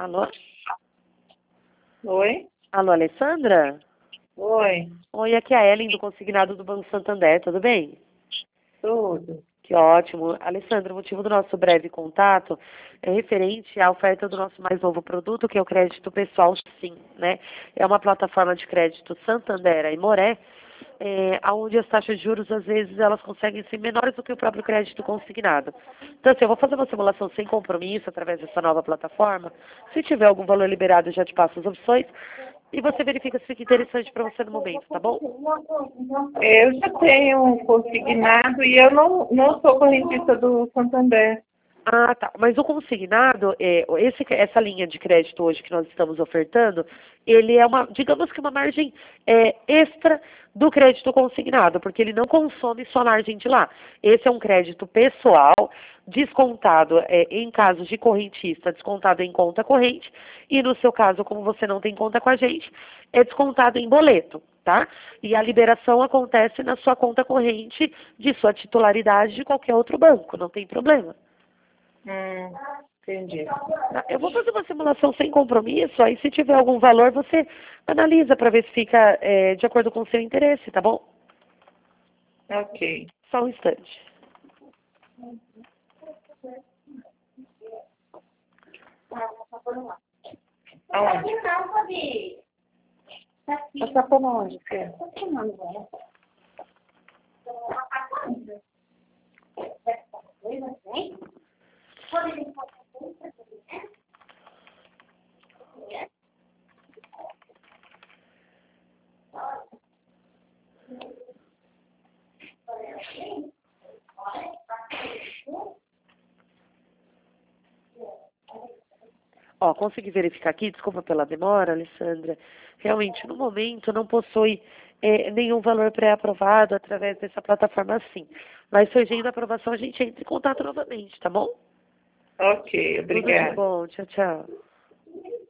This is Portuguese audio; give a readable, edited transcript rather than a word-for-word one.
Alô? Oi? Alô, Alessandra? Oi, Oi, aqui é a Ellen do Consignado do Banco Santander, tudo bem? tudo. Que ótimo. Alessandra, o motivo do nosso breve contato é referente à oferta do nosso mais novo produto, que é o crédito pessoal Sim, né? É uma plataforma de crédito Santander e Moré, onde as taxas de juros, às vezes, elas conseguem ser menores do que o próprio crédito consignado. Então, assim, eu vou fazer uma simulação sem compromisso através dessa nova plataforma. Se tiver algum valor liberado, eu já te passo as opções. E você verifica se fica interessante para você no momento, tá bom? Eu já tenho um consignado e eu não sou correntista do Santander. Ah, tá. Mas o consignado, essa linha de crédito hoje que nós estamos ofertando, ele é digamos que uma margem extra do crédito consignado, porque ele não consome sua margem de lá. Esse é um crédito pessoal, descontado em casos de correntista, descontado em conta corrente, e no seu caso, como você não tem conta com a gente, é descontado em boleto, tá? E a liberação acontece na sua conta corrente de sua titularidade de qualquer outro banco, não tem problema. Entendi. Tá? Eu vou fazer uma simulação sem compromisso, aí se tiver algum valor, você analisa para ver se fica de acordo com o seu interesse, tá bom? Ok. Só um instante. Aonde? Passar por onde, Fê? Ó, consegui verificar aqui, desculpa pela demora, Alessandra. Realmente, no momento, não possui nenhum valor pré-aprovado através dessa plataforma assim. Mas surgindo a aprovação, a gente entra em contato novamente, tá bom? Ok, Tudo de obrigada. bom. Tchau, tchau.